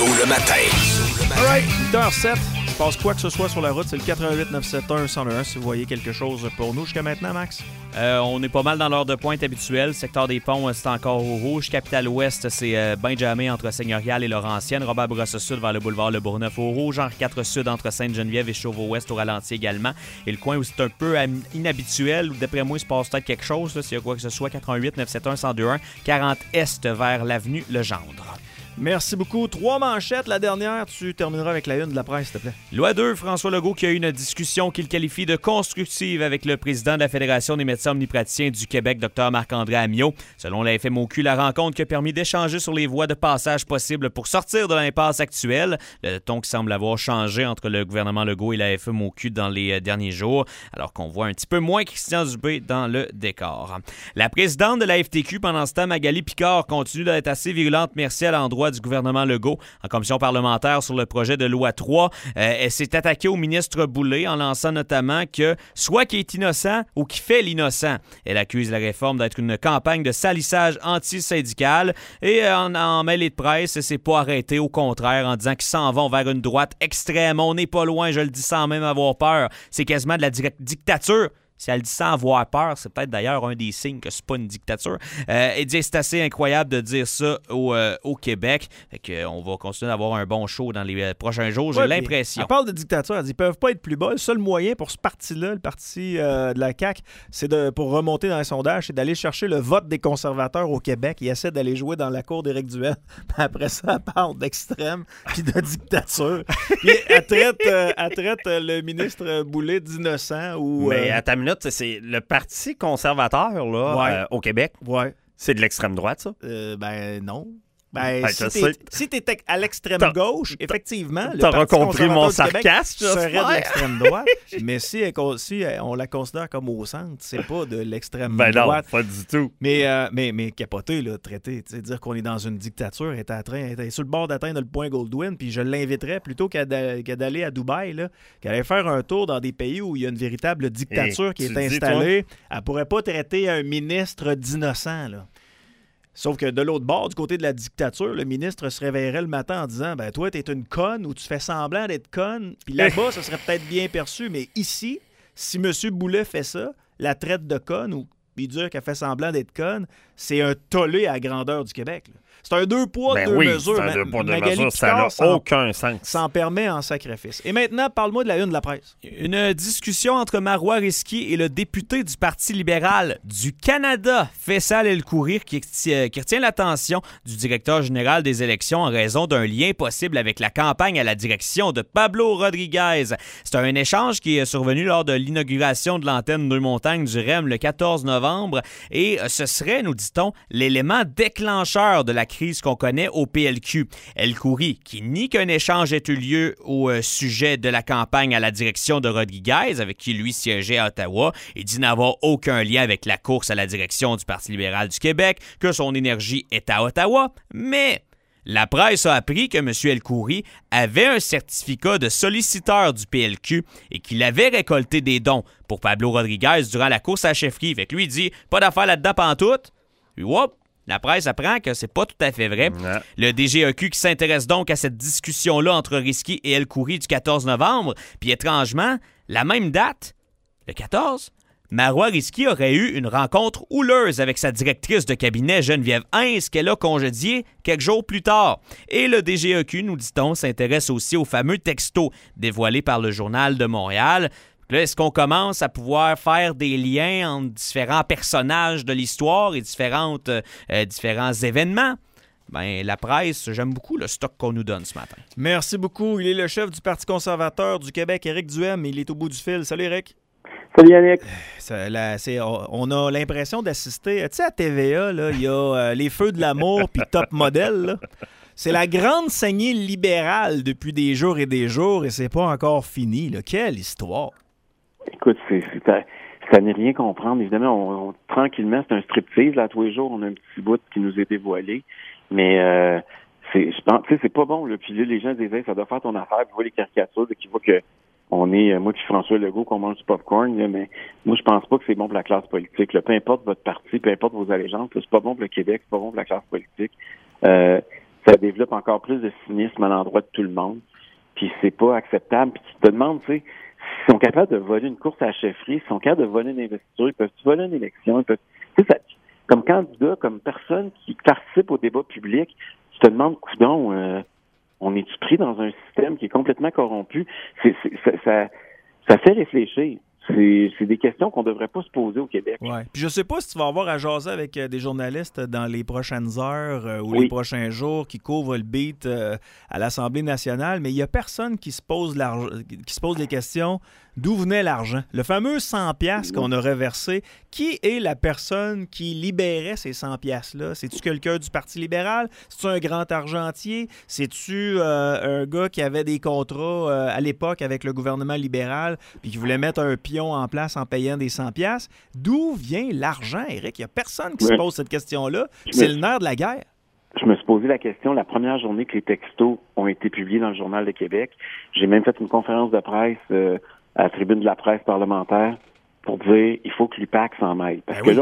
le matin. All right, 8h07. Il se passe quoi que ce soit sur la route, c'est le 88 971 101 si vous voyez quelque chose pour nous jusqu'à maintenant, Max. On est pas mal dans l'heure de pointe habituelle. Secteur des Ponts, c'est encore au rouge. Capitale-Ouest, c'est Benjamin entre Seigneurial et Laurentienne. Robert-Bourassa-Sud vers le boulevard Le Bourgneuf au rouge. Henri IV-Sud entre Sainte-Geneviève et Chauveau-Ouest au ralenti également. Et le coin où c'est un peu inhabituel, où d'après moi, il se passe peut-être quelque chose, là, s'il y a quoi que ce soit, 88 971 1021 40 Est vers l'avenue Legendre. Merci beaucoup. 3 manchettes. La dernière, tu termineras avec la une de la presse, s'il te plaît. Loi 2, François Legault qui a eu une discussion qu'il qualifie de constructive avec le président de la Fédération des médecins omnipraticiens du Québec, Dr Marc-André Ammiot. Selon la FMOQ, la rencontre qui a permis d'échanger sur les voies de passage possibles pour sortir de l'impasse actuelle. Le ton qui semble avoir changé entre le gouvernement Legault et la FMOQ dans les derniers jours, alors qu'on voit un petit peu moins Christian Dubé dans le décor. La présidente de la FTQ, pendant ce temps, Magali Picard, continue d'être assez virulente, merci à l'endroit du gouvernement Legault. En commission parlementaire sur le projet de loi 3, elle s'est attaquée au ministre Boulay en lançant notamment que soit qu'il est innocent ou qu'il fait l'innocent. Elle accuse la réforme d'être une campagne de salissage anti-syndical et en mêlée de presse, c'est pas arrêté, au contraire, en disant qu'ils s'en vont vers une droite extrême. On n'est pas loin, je le dis sans même avoir peur. C'est quasiment de la dictature. Si elle dit sans avoir peur, c'est peut-être d'ailleurs un des signes que c'est pas une dictature. Elle dit c'est assez incroyable de dire ça au Québec. Fait que, on va continuer d'avoir un bon show dans les prochains jours, j'ai l'impression. Elle parle de dictature, elle dit qu'ils peuvent pas être plus bas. Le seul moyen pour ce parti-là, le parti de la CAQ, c'est pour remonter dans les sondages, c'est d'aller chercher le vote des conservateurs au Québec. Ils essaient d'aller jouer dans la cour d'Éric Duhaime. Après ça, elle parle d'extrême puis de dictature. Puis elle traite le ministre Boulay d'innocent ou... Mais à ta minute, c'est le Parti conservateur là, au Québec. Ouais. C'est de l'extrême droite, ça? Ben non. Si t'es à l'extrême gauche, effectivement, le T'auras Parti compris mon conservateur du Québec sarcasme, serait de l'extrême droite. Mais si on la considère comme au centre, c'est pas de l'extrême droite. Non, pas du tout. Mais capoter, là, traiter, dire qu'on est dans une dictature, elle est sur le bord d'atteindre le point Goldwyn, puis je l'inviterais plutôt qu'à d'aller à Dubaï, là, qu'à aller faire un tour dans des pays où il y a une véritable dictature qui est installée. Elle pourrait pas traiter un ministre d'innocent, là. Sauf que de l'autre bord, du côté de la dictature, le ministre se réveillerait le matin en disant « Ben toi, t'es une conne ou tu fais semblant d'être conne. » Puis là-bas, ça serait peut-être bien perçu. Mais ici, si M. Boulay fait ça, la traite de conne ou puis dire qu'elle fait semblant d'être conne, c'est un tollé à la grandeur du Québec, là. C'est un 2 poids, 2 mesures. C'est un 2 poids, 2 Magali mesures. Picard Ça n'a aucun sens. s'en permet en sacrifice. Et maintenant, parle-moi de la une de la presse. Une discussion entre Marois Risky et le député du Parti libéral du Canada, Faisal El-Khoury, qui retient l'attention du directeur général des élections en raison d'un lien possible avec la campagne à la direction de Pablo Rodriguez. C'est un échange qui est survenu lors de l'inauguration de l'antenne Deux-Montagnes du REM le 14 novembre et ce serait, nous dit-on, l'élément déclencheur de la crise qu'on connaît au PLQ. El-Khoury, qui nie qu'un échange ait eu lieu au sujet de la campagne à la direction de Rodriguez, avec qui lui siégeait à Ottawa, et dit n'avoir aucun lien avec la course à la direction du Parti libéral du Québec, que son énergie est à Ottawa, mais... La presse a appris que M. El-Khoury avait un certificat de solliciteur du PLQ et qu'il avait récolté des dons pour Pablo Rodriguez durant la course à la chefferie. Fait que lui, il dit « Pas d'affaire là-dedans pantoute ». Puis, whoop, la presse apprend que c'est pas tout à fait vrai. Ouais. Le DGEQ qui s'intéresse donc à cette discussion-là entre Risky et El-Khoury du 14 novembre. Puis, étrangement, la même date, le 14, Marois Risky aurait eu une rencontre houleuse avec sa directrice de cabinet Geneviève Hintz qu'elle a congédiée quelques jours plus tard. Et le DGEQ, nous dit-on, s'intéresse aussi aux fameux textos dévoilés par le Journal de Montréal. Là, est-ce qu'on commence à pouvoir faire des liens entre différents personnages de l'histoire et différents événements? Ben, la presse, j'aime beaucoup le stock qu'on nous donne ce matin. Merci beaucoup. Il est le chef du Parti conservateur du Québec, Éric Duhaime. Il est au bout du fil. Salut, Éric. Salut Yannick. On a l'impression d'assister, tu sais, à TVA, là, il y a Les Feux de l'amour puis Top Model. Là. C'est la grande saignée libérale depuis des jours et c'est pas encore fini. Là. Quelle histoire! Écoute, ça n'est rien comprendre. Évidemment, tranquillement, c'est un striptease. Là, tous les jours, on a un petit bout qui nous est dévoilé. Mais je pense, tu sais, c'est pas bon. Là. Puis là, les gens disaient, ça doit faire ton affaire. Puis ils voient les caricatures, qui voient que on est, moi puis François Legault, qu'on mange du popcorn, là, mais moi, je pense pas que c'est bon pour la classe politique. Là. Peu importe votre parti, peu importe vos allégeances, là, c'est pas bon pour le Québec, c'est pas bon pour la classe politique. ça développe encore plus de cynisme à l'endroit de tout le monde. Puis c'est pas acceptable. Puis tu te demandes, tu sais, s'ils sont capables de voler une course à la chefferie, s'ils sont capables de voler une investiture, ils peuvent voler une élection, ils peuvent. Tu sais, comme candidat, comme personne qui participe au débat public, tu te demandes, coudonc, on est-tu pris dans un système qui est complètement corrompu? Ça fait réfléchir. C'est des questions qu'on ne devrait pas se poser au Québec. Ouais. Puis je sais pas si tu vas avoir à jaser avec des journalistes dans les prochaines heures ou Oui. les prochains jours qui couvrent le beat à l'Assemblée nationale, mais il y a personne qui se pose des questions. D'où venait l'argent? Le fameux 100 piastres qu'on aurait versé, qui est la personne qui libérait ces 100 piastres-là? C'est-tu quelqu'un du Parti libéral? C'est-tu un grand argentier? C'est-tu un gars qui avait des contrats à l'époque avec le gouvernement libéral puis qui voulait mettre un pion en place en payant des 100 piastres? D'où vient l'argent, Éric? Il n'y a personne qui se pose cette question-là. C'est le nerf de la guerre. Je me suis posé la question la première journée que les textos ont été publiés dans le Journal de Québec. J'ai même fait une conférence de presse à la tribune de la presse parlementaire pour dire il faut que l'UPAC s'en mêle. Parce que là,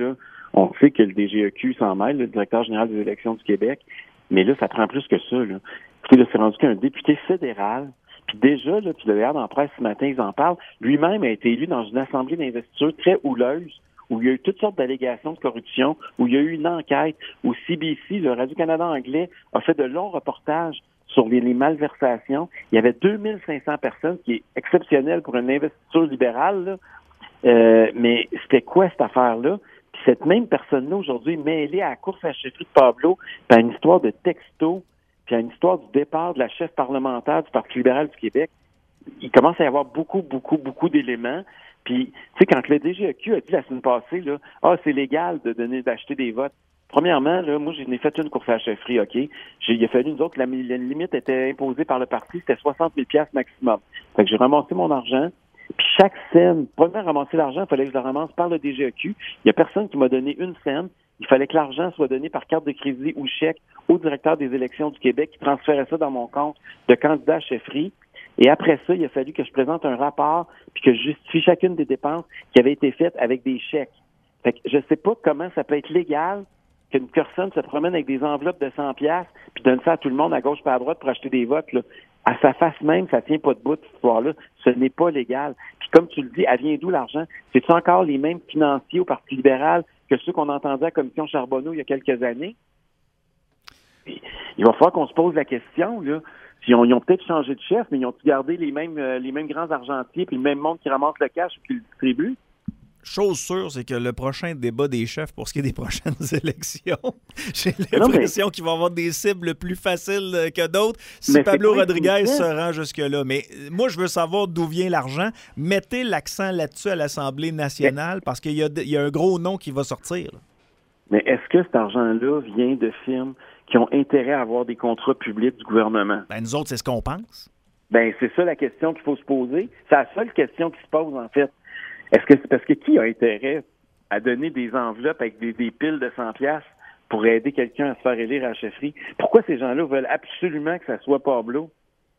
on sait que le DGEQ s'en mêle, le directeur général des élections du Québec, mais là, ça prend plus que ça. Là. Écoutez, là, c'est rendu qu'un député fédéral, puis déjà, là, tu le regardes en presse ce matin, ils en parlent, lui-même a été élu dans une assemblée d'investiture très houleuse, où il y a eu toutes sortes d'allégations de corruption, où il y a eu une enquête, où CBC, le Radio-Canada anglais, a fait de longs reportages sur les malversations. Il y avait 2500 personnes, ce qui est exceptionnel pour une investiture libérale, là. Mais c'était quoi cette affaire-là? Puis cette même personne-là, aujourd'hui, mêlée à la course à la chefferie de Pablo, puis à une histoire de texto, puis à une histoire du départ de la chef parlementaire du Parti libéral du Québec, il commence à y avoir beaucoup d'éléments. Puis, tu sais, quand le DGEQ a dit la semaine passée, là, c'est légal d'acheter des votes. Premièrement, là, moi, j'en ai fait une course à la chefferie, OK? Il a fallu, nous autres, la limite était imposée par le parti, c'était 60 000 $ maximum. Fait que j'ai ramassé mon argent, puis chaque scène, premièrement, ramasser l'argent, il fallait que je le ramasse par le DGEQ. Il n'y a personne qui m'a donné une scène. Il fallait que l'argent soit donné par carte de crédit ou chèque au directeur des élections du Québec qui transférait ça dans mon compte de candidat à chefferie. Et après ça, il a fallu que je présente un rapport puis que je justifie chacune des dépenses qui avaient été faites avec des chèques. Fait que je sais pas comment ça peut être légal qu'une personne se promène avec des enveloppes de 100 piastres puis donne ça à tout le monde à gauche et à droite pour acheter des votes, là. À sa face même, ça tient pas debout, cette histoire-là. Ce n'est pas légal. Puis comme tu le dis, elle vient d'où l'argent? C'est-tu encore les mêmes financiers au Parti libéral que ceux qu'on entendait à la Commission Charbonneau il y a quelques années? Puis, il va falloir qu'on se pose la question, là. Puis ils ont peut-être changé de chef, mais ils ont gardé les mêmes grands argentiers puis le même monde qui ramasse le cash ou qui le distribue? Chose sûre, c'est que le prochain débat des chefs pour ce qui est des prochaines élections, j'ai l'impression qu'il va y avoir des cibles plus faciles que d'autres si Pablo Rodriguez se rend jusque-là. Mais moi, je veux savoir d'où vient l'argent. Mettez l'accent là-dessus à l'Assemblée nationale parce qu'il y a un gros nom qui va sortir. Là. Mais est-ce que cet argent-là vient de firmes qui ont intérêt à avoir des contrats publics du gouvernement? Ben, nous autres, c'est ce qu'on pense. Ben, c'est ça la question qu'il faut se poser. C'est la seule question qui se pose, en fait. Est-ce que c'est parce que qui a intérêt à donner des enveloppes avec des piles de 100 piastres pour aider quelqu'un à se faire élire à la chefferie? Pourquoi ces gens-là veulent absolument que ça soit Pablo?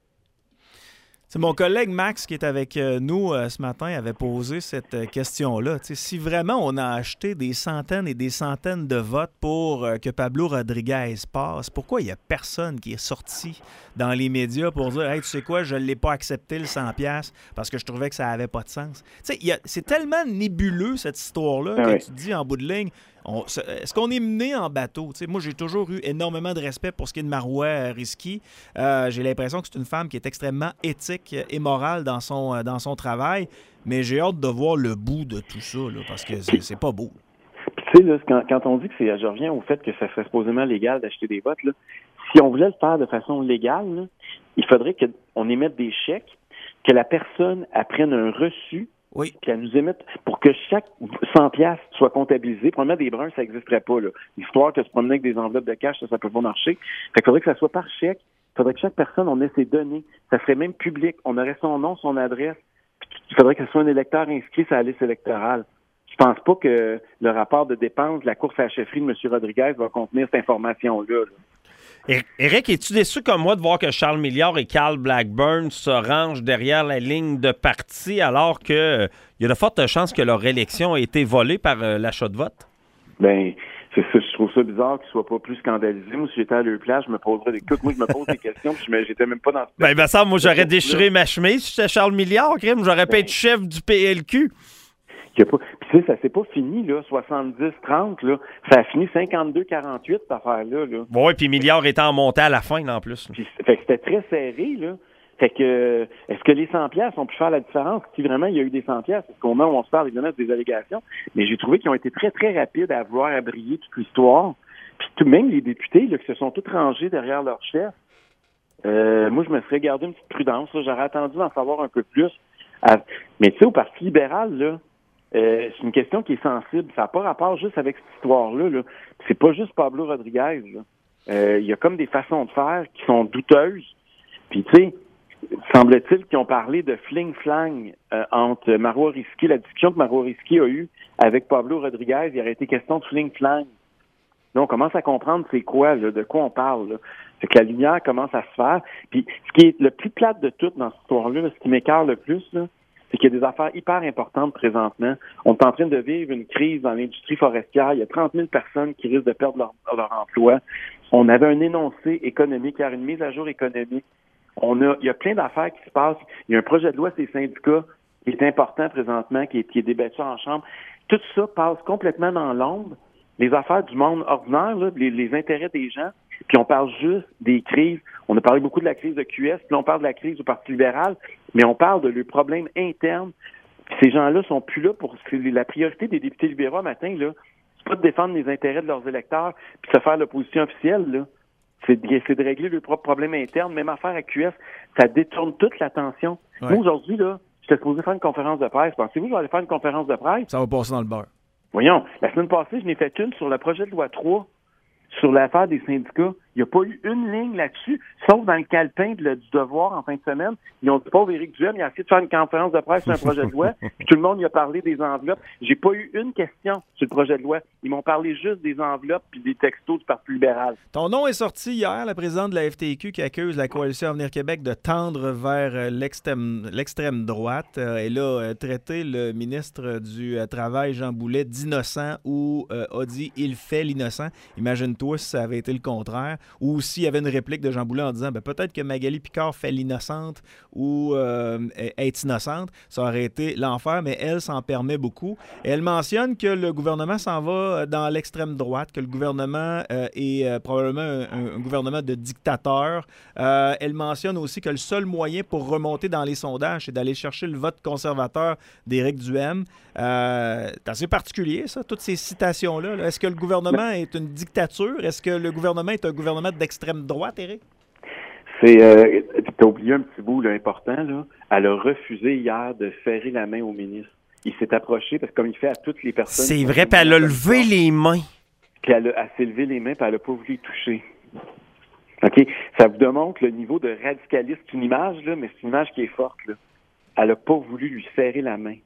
C'est mon collègue Max qui est avec nous ce matin avait posé cette question-là. T'sais, si vraiment on a acheté des centaines et des centaines de votes pour que Pablo Rodriguez passe, pourquoi il n'y a personne qui est sorti dans les médias pour dire « Hey, tu sais quoi, je ne l'ai pas accepté le 100$ parce que je trouvais que ça n'avait pas de sens. » C'est tellement nébuleux cette histoire-là que tu te dis en bout de ligne, est-ce qu'on est mené en bateau? T'sais, moi, j'ai toujours eu énormément de respect pour ce qui est de Marois Risky. J'ai l'impression que c'est une femme qui est extrêmement éthique et morale dans son travail, mais j'ai hâte de voir le bout de tout ça, là, parce que c'est pas beau. Tu sais, là, quand on dit que je reviens au fait que ça serait supposément légal d'acheter des votes, là, si on voulait le faire de façon légale, là, il faudrait qu'on émette des chèques, que la personne prenne un reçu, oui, puis elle nous émette pour que chaque 100 piastres soit comptabilisé. Probablement des bruns, ça n'existerait pas, là. L'histoire que se promener avec des enveloppes de cash, ça peut pas marcher. Fait qu'il faudrait que ça soit par chèque. Il faudrait que chaque personne, on ait ses données. Ça serait même public. On aurait son nom, son adresse. Puis il faudrait que ce soit un électeur inscrit sur la liste électorale. Je pense pas que le rapport de dépenses de la course à la chefferie de M. Rodriguez va contenir cette information-là, là. Éric, es-tu déçu comme moi de voir que Charles Milliard et Carl Blackburn se rangent derrière la ligne de parti alors qu'il y a de fortes chances que leur élection ait été volée par l'achat de vote? Ben, Je trouve ça bizarre qu'ils soient pas plus scandalisés. Moi, si j'étais à leur place, je me poserais des... Écoute, moi, je me pose des questions, puis j'étais même pas dans ce... Ben, ça, moi, j'aurais déchiré ma chemise si j'étais Charles Milliard, crime. J'aurais pas été chef du PLQ. Puis tu sais, ça s'est pas fini, là, 70-30, là. Ça a fini 52-48, cette affaire-là, là. Oui, puis Milliard était en montée à la fin, en plus. Puis, fait que c'était très serré, là. Fait que, est-ce que les 100 piastres ont pu faire la différence? Si vraiment il y a eu des 100 piastres, parce qu'au moment où on se parle, évidemment, c'est des allégations, mais j'ai trouvé qu'ils ont été très, très rapides à vouloir abriller toute l'histoire. Puis tout même les députés, là, qui se sont tous rangés derrière leur chef, moi, je me serais gardé une petite prudence, là. J'aurais attendu d'en savoir un peu plus. Mais tu sais, au Parti libéral, là, c'est une question qui est sensible. Ça n'a pas rapport juste avec cette histoire-là, là. C'est pas juste Pablo Rodriguez, là. Il y a comme des façons de faire qui sont douteuses. Puis, tu sais, semble-t-il qu'ils ont parlé de fling-flang entre Marois Risky, la discussion que Marois Risky a eue avec Pablo Rodriguez, il aurait été question de fling-flang. Là, on commence à comprendre c'est quoi, là, de quoi on parle. Là. C'est que la lumière commence à se faire. Puis, ce qui est le plus plate de tout dans cette histoire-là, là, ce qui m'écarte le plus, là, c'est qu'il y a des affaires hyper importantes présentement. On est en train de vivre une crise dans l'industrie forestière. Il y a 30 000 personnes qui risquent de perdre leur emploi. On avait un énoncé économique, il y a une mise à jour économique. Il y a plein d'affaires qui se passent. Il y a un projet de loi sur les syndicats qui est important présentement, qui est débattu en Chambre. Tout ça passe complètement dans l'ombre. Les affaires du monde ordinaire, là, les intérêts des gens, puis on parle juste des crises. On a parlé beaucoup de la crise de QS, puis on parle de la crise du Parti libéral, mais on parle de leurs problèmes internes. Puis ces gens-là sont plus là pour... La priorité des députés libéraux matin, là, c'est pas de défendre les intérêts de leurs électeurs puis de se faire l'opposition officielle, là. C'est de régler leurs propres problèmes internes. Même affaire à QS, ça détourne toute l'attention. Ouais. Moi, aujourd'hui, là, j'étais supposé faire une conférence de presse. Pensez-vous que je vais aller faire une conférence de presse? Ça va passer dans le beurre. Voyons, la semaine passée, je n'ai fait une sur le projet de loi 3, sur l'affaire des syndicats. Il n'y a pas eu une ligne là-dessus, sauf dans le calepin du devoir en fin de semaine. Ils ont dit, pauvre Éric Duhem, il a essayé de faire une conférence de presse sur un projet de loi, puis tout le monde y a parlé des enveloppes. J'ai pas eu une question sur le projet de loi. Ils m'ont parlé juste des enveloppes puis des textos du Parti libéral. Ton nom est sorti hier, la présidente de la FTQ qui accuse la Coalition Avenir Québec de tendre vers l'extrême droite. Elle a traité le ministre du Travail, Jean Boulet, d'innocent ou a dit « il fait l'innocent ». Imagine-toi si ça avait été le contraire. Ou s'il y avait une réplique de Jean Boulet en disant peut-être que Magali Picard fait l'innocente ou est innocente, ça aurait été l'enfer, mais elle s'en permet beaucoup. Et elle mentionne que le gouvernement s'en va dans l'extrême droite, que le gouvernement est probablement un gouvernement de dictateurs. Elle mentionne aussi que le seul moyen pour remonter dans les sondages, c'est d'aller chercher le vote conservateur d'Éric Duhem. C'est assez particulier, ça, toutes ces citations-là. Là. Est-ce que le gouvernement est une dictature? Est-ce que le gouvernement est un gouvernement d'extrême droite, Éric? T'as oublié un petit bout là, important, là. Elle a refusé hier de serrer la main au ministre. Il s'est approché, parce que comme il fait à toutes les personnes... C'est vrai, puis elle a levé les mains. Puis elle s'est levé les mains, puis elle n'a pas voulu y toucher. OK? Ça vous démontre le niveau de radicalisme. C'est une image, là, mais c'est une image qui est forte, là. Elle n'a pas voulu lui serrer la main.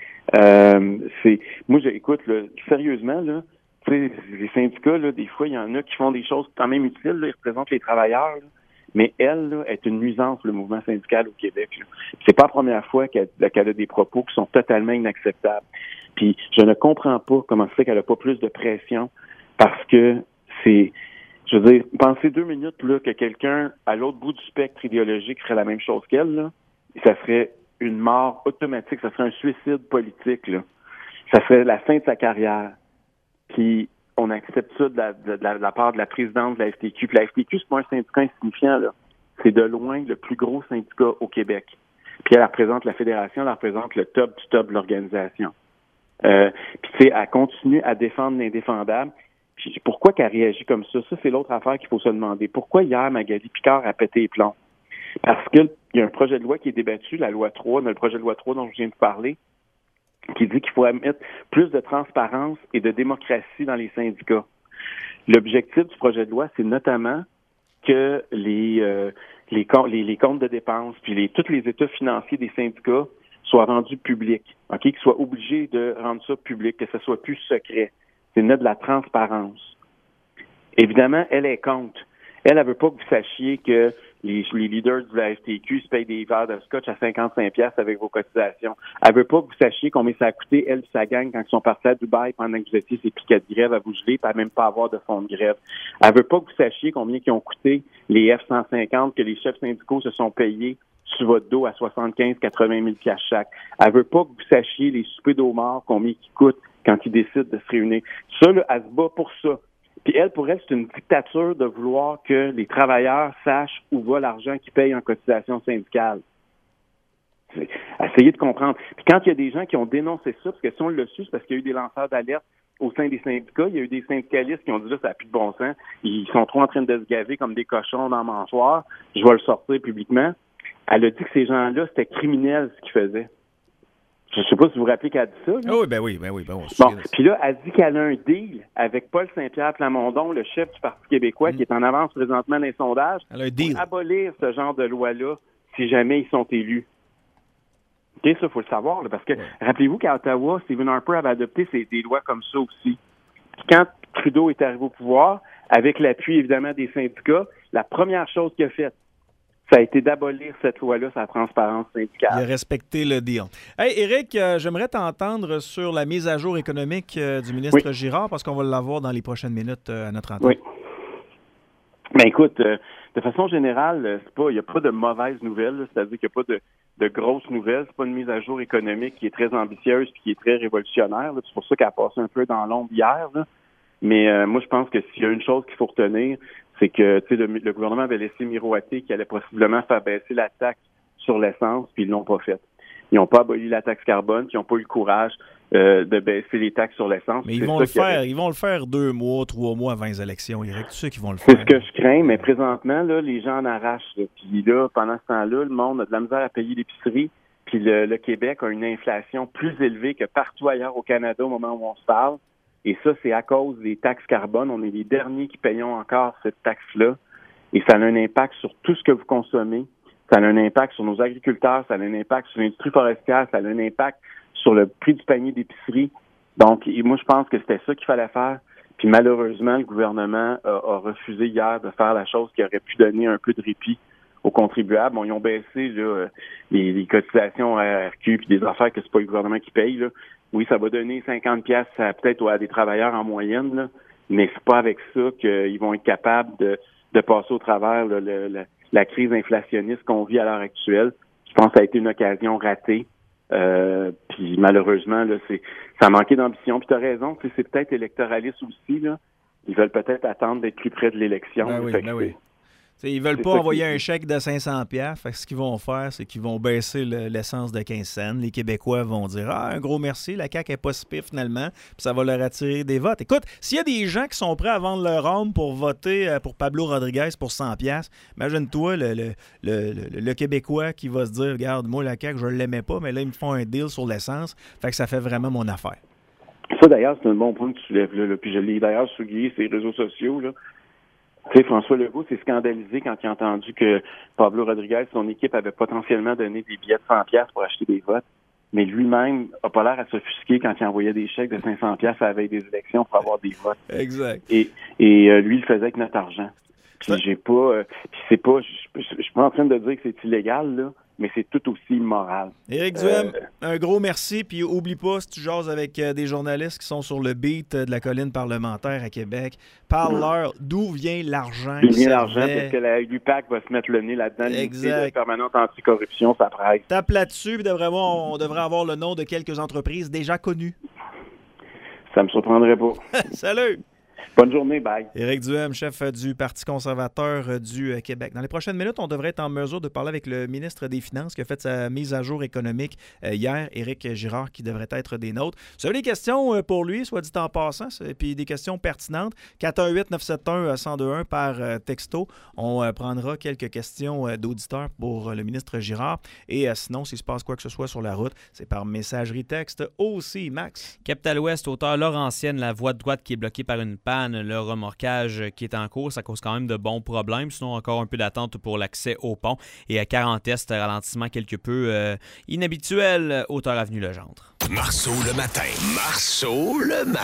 Moi, écoute, là, sérieusement, là, tu sais, les syndicats, là, des fois, il y en a qui font des choses quand même utiles, là, ils représentent les travailleurs, là. Mais elle, là, est une nuisance, le mouvement syndical au Québec. Là. C'est pas la première fois qu'elle a des propos qui sont totalement inacceptables. Puis je ne comprends pas comment ça fait qu'elle n'a pas plus de pression, parce que je veux dire, pensez 2 minutes là que quelqu'un à l'autre bout du spectre idéologique ferait la même chose qu'elle, là, ça serait une mort automatique, ça serait un suicide politique, là. Ça serait la fin de sa carrière. Puis on accepte ça de la part de la présidente de la FTQ. Puis la FTQ, c'est pas un syndicat insignifiant, là. C'est de loin le plus gros syndicat au Québec. Puis elle représente la fédération, elle représente le top du top de l'organisation. Puis tu sais, elle continue à défendre l'indéfendable. Puis pourquoi qu'elle réagit comme ça? Ça, c'est l'autre affaire qu'il faut se demander. Pourquoi hier, Magali Picard a pété les plombs? Parce qu'il y a un projet de loi qui est débattu, la loi 3, le projet de loi 3 dont je viens de parler, qui dit qu'il faut mettre plus de transparence et de démocratie dans les syndicats. L'objectif du projet de loi, c'est notamment que les comptes de dépenses puis tous les états financiers des syndicats soient rendus publics, ok, qu'ils soient obligés de rendre ça public, que ce soit plus secret. C'est mettre de la transparence. Évidemment, elle est contre. Elle veut pas que vous sachiez que les leaders de la FTQ se payent des verres de scotch à 55$ avec vos cotisations. Elle veut pas que vous sachiez combien ça a coûté, elle et sa gang, quand ils sont partis à Dubaï pendant que vous étiez ces piquets de grève à vous geler, puis à même pas avoir de fonds de grève. Elle veut pas que vous sachiez combien ils ont coûté les F-150 que les chefs syndicaux se sont payés sur votre dos à 75-80 000$ chaque. Elle veut pas que vous sachiez les soupers d'homards, combien ils coûtent quand ils décident de se réunir. Ça, là, elle se bat pour ça. Puis elle, pour elle, c'est une dictature de vouloir que les travailleurs sachent où va l'argent qu'ils payent en cotisation syndicale. Essayez de comprendre. Puis quand il y a des gens qui ont dénoncé ça, parce que si on le su, c'est parce qu'il y a eu des lanceurs d'alerte au sein des syndicats, il y a eu des syndicalistes qui ont dit là, ça n'a plus de bon sens, ils sont trop en train de se gaver comme des cochons dans le manchoir, je vais le sortir publiquement. Elle a dit que ces gens-là, c'était criminel ce qu'ils faisaient. Je ne sais pas si vous vous rappelez qu'elle a dit ça. Là. Oui, ben oui. Bon, puis là, elle dit qu'elle a un deal avec Paul Saint-Pierre Plamondon, le chef du Parti québécois, qui est en avance présentement dans les sondages, elle a un deal. pour abolir ce genre de loi-là si jamais ils sont élus. OK, ça, il faut le savoir, là, parce que rappelez-vous qu'à Ottawa, Stephen Harper avait adopté des lois comme ça aussi. Puis quand Trudeau est arrivé au pouvoir, avec l'appui évidemment des syndicats, la première chose qu'il a faite, ça a été d'abolir cette loi-là, sa transparence syndicale. Il a respecté le deal. Hey, Éric, j'aimerais t'entendre sur la mise à jour économique du ministre Girard, parce qu'on va l'avoir dans les prochaines minutes à notre antenne. Oui. Ben écoute, de façon générale, il n'y a pas de mauvaises nouvelles, là, c'est-à-dire qu'il n'y a pas de grosses nouvelles. C'est pas une mise à jour économique qui est très ambitieuse et qui est très révolutionnaire. Là. C'est pour ça qu'elle a passé un peu dans l'ombre hier. Là. Mais moi, je pense que s'il y a une chose qu'il faut retenir, c'est que le gouvernement avait laissé miroiter qu'il allait possiblement faire baisser la taxe sur l'essence, puis ils l'ont pas fait. Ils n'ont pas aboli la taxe carbone, puis ils n'ont pas eu le courage de baisser les taxes sur l'essence. Mais ils vont le faire 2 mois, 3 mois avant les élections, Éric. Tu sais qu'ils vont le faire. C'est ce que je crains, mais présentement, là, les gens en arrachent. Là. Puis là, pendant ce temps-là, le monde a de la misère à payer l'épicerie, puis le Québec a une inflation plus élevée que partout ailleurs au Canada au moment où on se parle. Et ça, c'est à cause des taxes carbone. On est les derniers qui payons encore cette taxe-là. Et ça a un impact sur tout ce que vous consommez. Ça a un impact sur nos agriculteurs. Ça a un impact sur l'industrie forestière. Ça a un impact sur le prix du panier d'épicerie. Donc, moi, je pense que c'était ça qu'il fallait faire. Puis malheureusement, le gouvernement a refusé hier de faire la chose qui aurait pu donner un peu de répit aux contribuables. Bon, ils ont baissé là, les cotisations à RQ puis des affaires que c'est pas le gouvernement qui paye. Là. Oui, ça va donner 50$ peut-être à des travailleurs en moyenne, là, mais c'est pas avec ça qu'ils vont être capables de passer au travers là, la crise inflationniste qu'on vit à l'heure actuelle. Je pense que ça a été une occasion ratée. Puis malheureusement, là, ça a manqué d'ambition. Puis tu as raison, c'est peut-être électoraliste aussi. Là. Ils veulent peut-être attendre d'être plus près de l'élection. Oui. Ils veulent pas envoyer un chèque de 500$. Fait que ce qu'ils vont faire, c'est qu'ils vont baisser l'essence de 15 cents. Les Québécois vont dire « Ah, un gros merci, la CAQ n'est pas si pire finalement. » Puis ça va leur attirer des votes. Écoute, s'il y a des gens qui sont prêts à vendre leur âme pour voter pour Pablo Rodriguez pour 100$, imagine-toi le Québécois qui va se dire « Regarde, moi, la CAQ, je ne l'aimais pas, mais là, ils me font un deal sur l'essence. » Fait que ça fait vraiment mon affaire. Ça, d'ailleurs, c'est un bon point que tu soulèves là. Puis je l'ai d'ailleurs souligné sur les réseaux sociaux, là. Tu sais, François Legault s'est scandalisé quand il a entendu que Pablo Rodriguez, son équipe, avait potentiellement donné des billets de 100$ pour acheter des votes. Mais lui-même n'a pas l'air à s'offusquer quand il envoyait des chèques de 500$ à la veille des élections pour avoir des votes. Exact. Et lui, il le faisait avec notre argent. Puis j'ai pas... puis c'est pas... Je suis pas en train de dire que c'est illégal, là, mais c'est tout aussi immoral. Éric Duhem, un gros merci. Puis oublie pas, si tu jases avec des journalistes qui sont sur le beat de la colline parlementaire à Québec, parle-leur d'où vient l'argent. D'où vient l'argent, parce que la l'UPAC va se mettre le nez là-dedans. L'unité permanente anticorruption, ça presse. Tape là-dessus, puis on devrait avoir le nom de quelques entreprises déjà connues. Ça me surprendrait pas. Salut! Bonne journée, bye. Éric Duhem, chef du Parti conservateur du Québec. Dans les prochaines minutes, on devrait être en mesure de parler avec le ministre des Finances qui a fait sa mise à jour économique hier, Éric Girard, qui devrait être des nôtres. Si vous avez des questions pour lui, soit dit en passant, et puis des questions pertinentes, 418-971-1021 par texto. On prendra quelques questions d'auditeurs pour le ministre Girard. Et sinon, s'il se passe quoi que ce soit sur la route, c'est par messagerie texte aussi. Max? Capital Ouest, hauteur Laurentienne, la voie de droite qui est bloquée par une panne. Le remorquage qui est en cours, ça cause quand même de bons problèmes. Sinon, encore un peu d'attente pour l'accès au pont. Et à 40 Est, ralentissement quelque peu inhabituel, hauteur avenue Legendre. Marceau le matin.